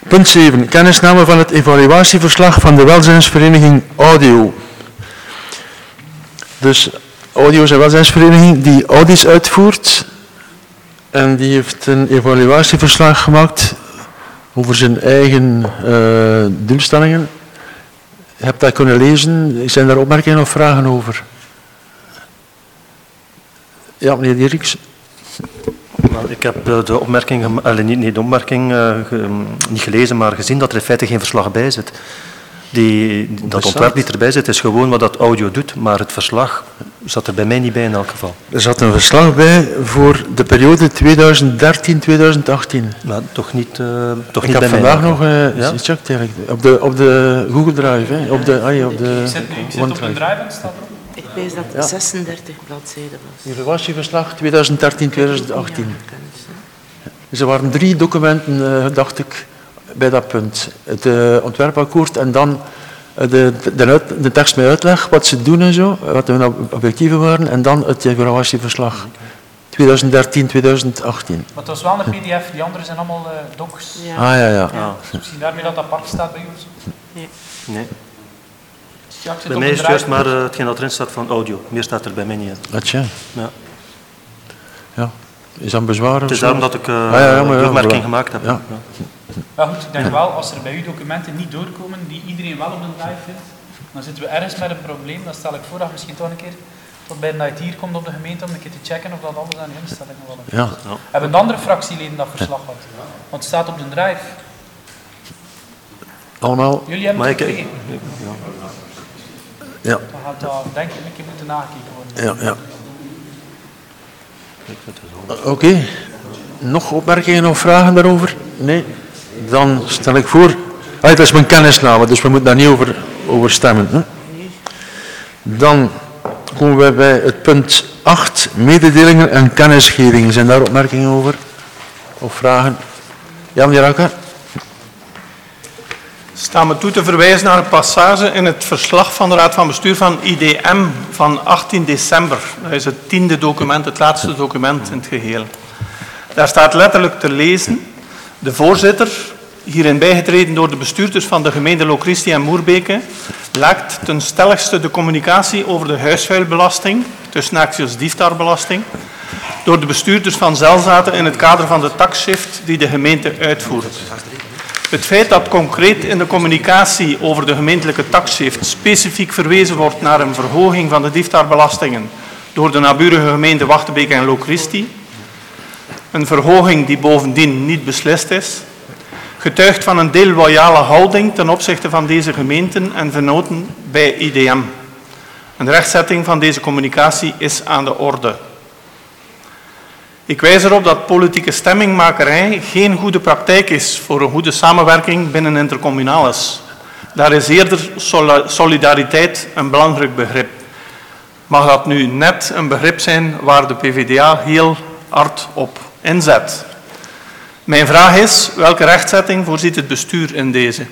Punt 7. Kennisname van het evaluatieverslag van de welzijnsvereniging Audio. Dus Audio is een welzijnsvereniging die audits uitvoert en die heeft een evaluatieverslag gemaakt over zijn eigen doelstellingen. Je hebt dat kunnen lezen. Zijn daar opmerkingen of vragen over? Ja, meneer Dierks. Ik heb de opmerking, niet de opmerking niet gelezen, maar gezien dat er in feite geen verslag bij zit. Dat ontwerp niet erbij zit, is gewoon wat dat Audio doet, maar het verslag zat er bij mij niet bij in elk geval. Er zat een verslag bij voor de periode 2013-2018. Maar toch niet bij mij. Ik heb vandaag nog gecheckt op de Google Drive. Hè. Op de ik zit op de Drive en staat erop. Ik wees dat het 36 bladzijden was. Evaluatieverslag 2013-2018. Dus er waren 3 documenten, dacht ik, bij dat punt. Het ontwerpakkoord en dan de tekst met uitleg, wat ze doen en zo, wat hun objectieven waren, en dan het evaluatieverslag 2013-2018. Maar het was wel een pdf, die anderen zijn allemaal docs. Ja. Ja. Misschien daarmee dat apart staat bij ons? Nee. Bij mij is het juist maar hetgeen dat erin staat van Audio. Meer staat er bij mij niet in. Atje. Ja. Is dat een bezwaar? Het is daarom dat ik die opmerking gemaakt heb. Ja. Maar goed, ik denk wel, als er bij uw documenten niet doorkomen, die iedereen wel op de Drive vindt, dan zitten we ergens met een probleem. Dan stel ik voor dat misschien toch een keer tot bij de IT hier komt op de gemeente om een keer te checken of dat alles aan de instellingen wel is. Ja. Hebben de andere fractieleden dat verslag gehad? Want het staat op de Drive. Allemaal? Jullie hebben het gekregen. Ja. Dan gaat dat denk ik een keer moeten nagekeken worden. Ja. Oké. Nog opmerkingen of vragen daarover? Nee? Dan stel ik voor... het is mijn kennisname, dus we moeten daar niet over stemmen. Hè? Dan komen we bij het punt 8, mededelingen en kennisgevingen. Zijn daar opmerkingen over? Of vragen? Ja, meneer Akker? Sta me toe te verwijzen naar een passage in het verslag van de Raad van Bestuur van IDM van 18 december. Dat is het 10e document, het laatste document in het geheel. Daar staat letterlijk te lezen: de voorzitter, hierin bijgetreden door de bestuurders van de gemeente Lochristi en Moerbeke, lekt ten stelligste de communicatie over de huisvuilbelasting, tussen haakjes diefstalbelasting, door de bestuurders van Zelzaten in het kader van de taxshift die de gemeente uitvoert. Het feit dat concreet in de communicatie over de gemeentelijke taxshift specifiek verwezen wordt naar een verhoging van de diefstalbelastingen door de naburige gemeenten Wachtenbeke en Lochristi, een verhoging die bovendien niet beslist is, getuigt van een deloyale houding ten opzichte van deze gemeenten en vennoten bij IDM. Een rechtzetting van deze communicatie is aan de orde. Ik wijs erop dat politieke stemmingmakerij geen goede praktijk is voor een goede samenwerking binnen intercommunales. Daar is eerder solidariteit een belangrijk begrip. Mag dat nu net een begrip zijn waar de PvdA heel hard op inzet? Mijn vraag is, welke rechtzetting voorziet het bestuur in deze?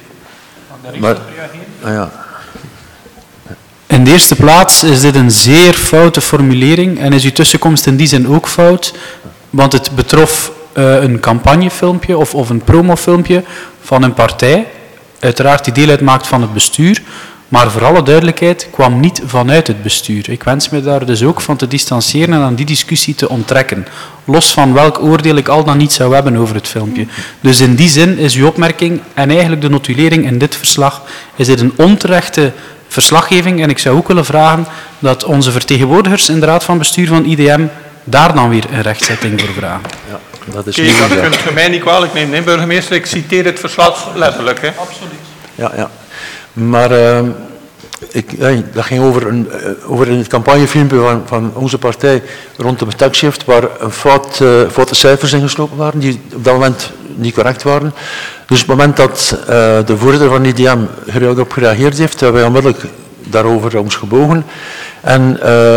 In de eerste plaats is dit een zeer foute formulering en is uw tussenkomst in die zin ook fout, want het betrof een campagnefilmpje of een promofilmpje van een partij, uiteraard die deel uitmaakt van het bestuur, maar voor alle duidelijkheid kwam niet vanuit het bestuur. Ik wens me daar dus ook van te distancieren en aan die discussie te onttrekken, los van welk oordeel ik al dan niet zou hebben over het filmpje. Dus in die zin is uw opmerking en eigenlijk de notulering in dit verslag, is dit een onterechte verslaggeving en ik zou ook willen vragen dat onze vertegenwoordigers in de Raad van Bestuur van IDM daar dan weer een rechtzetting voor vragen. Ja, dat is Kijk, dat kunt u mij niet kwalijk nemen, nee, burgemeester. Ik citeer het verslag letterlijk. Hè. Absoluut. Ja. Maar dat ging over in het campagnefilmpje van onze partij rond de taxshift, waar foute cijfers ingeslopen waren, die op dat moment niet correct waren. Dus op het moment dat de voorzitter van IDM erop gereageerd heeft, hebben wij onmiddellijk daarover ons gebogen. En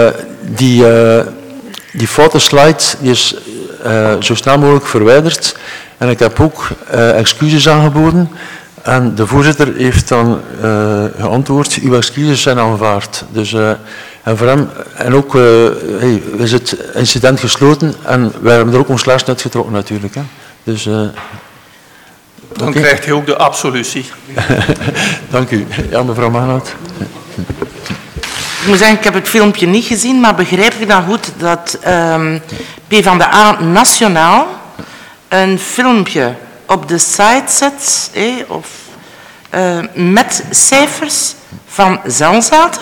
die foute slide die is zo snel mogelijk verwijderd. En ik heb ook excuses aangeboden. En de voorzitter heeft dan geantwoord, uw excuses zijn aanvaard. Dus, en voor hem, en ook is het incident gesloten en wij hebben er ook ons les net getrokken natuurlijk. Hè. Dus Dan krijgt hij ook de absolutie. Dank u. Ja, mevrouw Maanhout. Ik moet zeggen, ik heb het filmpje niet gezien, maar begrijp ik dan goed dat PvdA Nationaal een filmpje op de site zet, met cijfers van Zelzaten?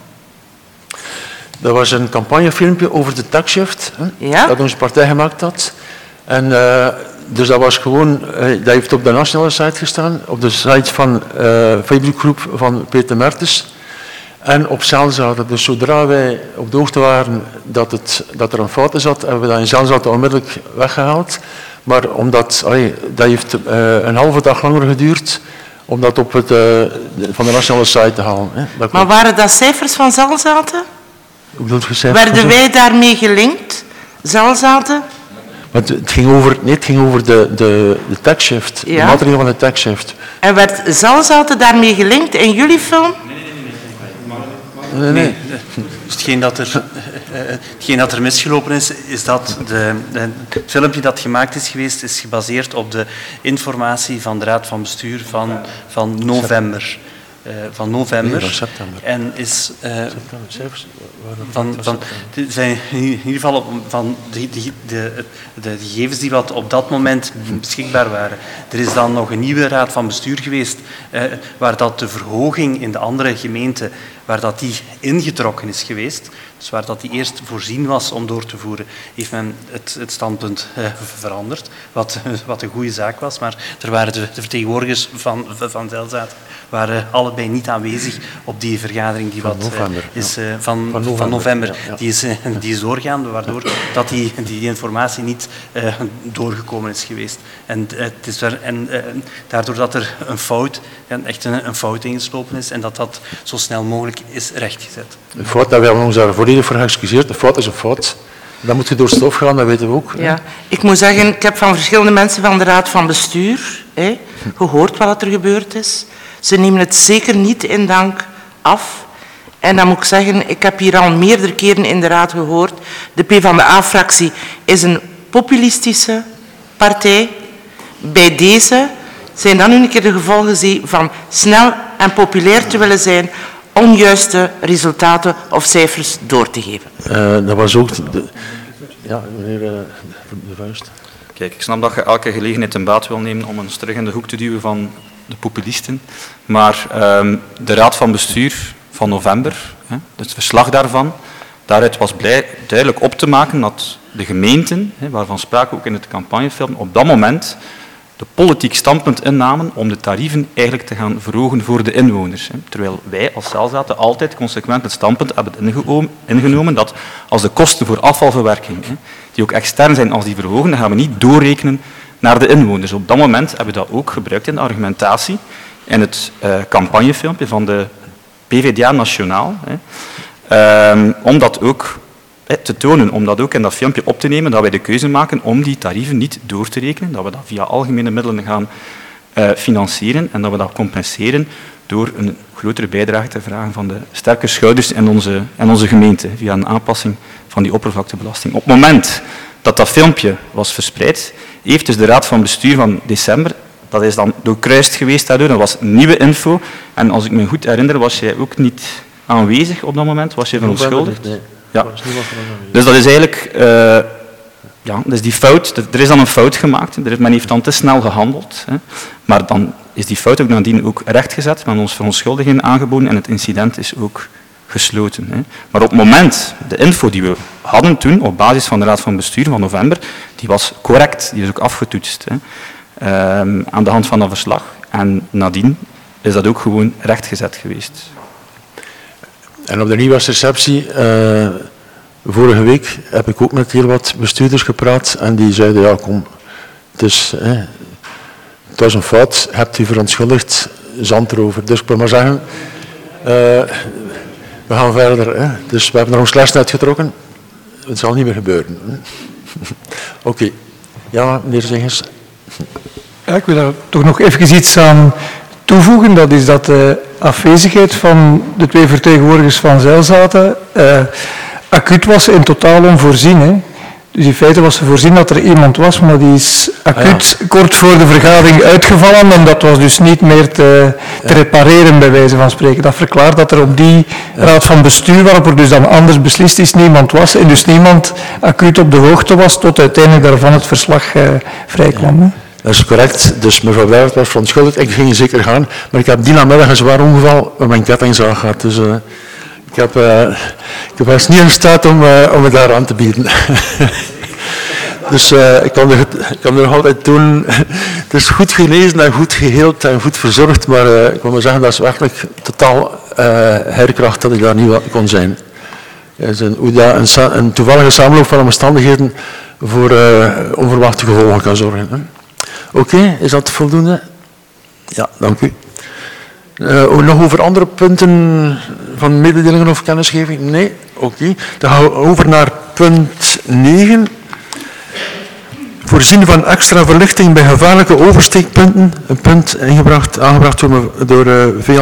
Dat was een campagnefilmpje over de taxshift, Ja? dat onze partij gemaakt had. En dus dat was gewoon, dat heeft op de nationale site gestaan, op de site van Facebookgroep van Peter Mertens. En op Zelzaten. Dus zodra wij op de hoogte waren dat er een fout zat, hebben we dat in Zelzaten onmiddellijk weggehaald. Maar omdat, dat heeft een halve dag langer geduurd om dat op het, van de nationale site te halen. Maar waren dat cijfers van Zelzaten? Hoe bedoelt u cijfers? Werden wij daarmee gelinkt, Zelzaten? Want het ging over de taxshift, Ja. de maatregelen van de taxshift. En werd Zelzaten daarmee gelinkt in jullie film? Nee. Dus hetgeen dat er misgelopen is dat het filmpje dat gemaakt is geweest, is gebaseerd op de informatie van de Raad van Bestuur van november. Nee, van september. En is Cijfers? zijn in ieder geval van de gegevens die wat op dat moment beschikbaar waren. Er is dan nog een nieuwe Raad van Bestuur geweest waar dat de verhoging in de andere gemeente, waar dat die ingetrokken is geweest, dus waar dat die eerst voorzien was om door te voeren, heeft men het standpunt veranderd, wat een goede zaak was. Maar er waren de vertegenwoordigers van Zelzaten waren allebei niet aanwezig op die vergadering die Van november, van november. Ja. Die is doorgaande, waardoor dat die informatie niet doorgekomen is geweest. En daardoor dat er echt een fout ingeslopen is en dat zo snel mogelijk is rechtgezet. Een fout, we hebben ons daar volledig voor geëxcuseerd. Een fout is een fout. Dat moet je door stof gaan, dat weten we ook. Ja. Ik moet zeggen, ik heb van verschillende mensen van de Raad van Bestuur gehoord wat er gebeurd is. Ze nemen het zeker niet in dank af. En dan moet ik zeggen, ik heb hier al meerdere keren in de Raad gehoord, de PvdA-fractie is een populistische partij. Bij deze zijn dan nu een keer de gevolgen van snel en populair te willen zijn, onjuiste resultaten of cijfers door te geven. Dat was ook... Ja, meneer De Vuist. Kijk, ik snap dat je elke gelegenheid in baat wil nemen om ons terug in de hoek te duwen van de populisten. Maar de Raad van Bestuur van november, het verslag daaruit was duidelijk op te maken dat de gemeenten, waarvan sprake ook in het campagnefilm, op dat moment de politiek standpunt innamen om de tarieven eigenlijk te gaan verhogen voor de inwoners. Terwijl wij als Zelzaten altijd consequent het standpunt hebben ingenomen dat als de kosten voor afvalverwerking, die ook extern zijn als die verhogen, dan gaan we niet doorrekenen naar de inwoners. Op dat moment hebben we dat ook gebruikt in de argumentatie in het campagnefilmpje van de PvdA Nationaal, om dat ook te tonen, om dat ook in dat filmpje op te nemen, dat wij de keuze maken om die tarieven niet door te rekenen, dat we dat via algemene middelen gaan financieren en dat we dat compenseren door een grotere bijdrage te vragen van de sterke schouders in onze gemeente, via een aanpassing van die oppervlaktebelasting. Op het moment dat dat filmpje was verspreid, heeft dus de Raad van Bestuur van december, dat is dan doorkruist geweest daardoor, dat was nieuwe info. En als ik me goed herinner, was jij ook niet aanwezig op dat moment, was jij verontschuldigd? Nee. Ja. Dus dat is eigenlijk, dat is die fout, er is dan een fout gemaakt, men heeft dan te snel gehandeld, maar dan is die fout ook nadien ook rechtgezet, we hebben ons verontschuldigingen aangeboden en het incident is ook gesloten. Maar op het moment, de info die we hadden toen, op basis van de Raad van Bestuur van november, die was correct, die is ook afgetoetst aan de hand van dat verslag. En nadien is dat ook gewoon rechtgezet geweest. En op de nieuwjaarsreceptie, vorige week, heb ik ook met heel wat bestuurders gepraat en die zeiden, ja kom, het was een fout, hebt u verontschuldigd, zand erover. Dus ik wil maar zeggen, we gaan verder. Dus we hebben er ons les uitgetrokken, het zal niet meer gebeuren. Oké. Ja, meneer Zegers. Ja, ik wil daar toch nog even iets aan toevoegen. Dat is dat de afwezigheid van de twee vertegenwoordigers van Zelzaten acuut was en totaal onvoorzien. Dus in feite was er voorzien dat er iemand was, maar die is acuut kort voor de vergadering uitgevallen en dat was dus niet meer te repareren, bij wijze van spreken. Dat verklaart dat er op die raad van bestuur, waarop er dus dan anders beslist is, niemand was en dus niemand acuut op de hoogte was tot uiteindelijk daarvan het verslag vrijkwam. Hè. Dat is correct. Dus mevrouw Blijvert was verontschuldigd. Ik ging zeker gaan, maar ik heb die namiddag een zwaar ongeval met mijn kettingzaag gehad. Dus ik was niet in staat om het daar aan te bieden. Dus ik kan er nog altijd doen. Het is goed gelezen en goed geheeld en goed verzorgd, maar ik wil maar zeggen, dat is werkelijk totaal herkracht dat ik daar niet kon zijn. Hoe dat een toevallige samenloop van omstandigheden voor onverwachte gevolgen kan zorgen. Oké, is dat voldoende? Ja, dank u. Nog over andere punten van mededelingen of kennisgeving? Nee? Oké. Dan gaan we over naar punt 9. Voorzien van extra verlichting bij gevaarlijke oversteekpunten. Een punt aangebracht door V.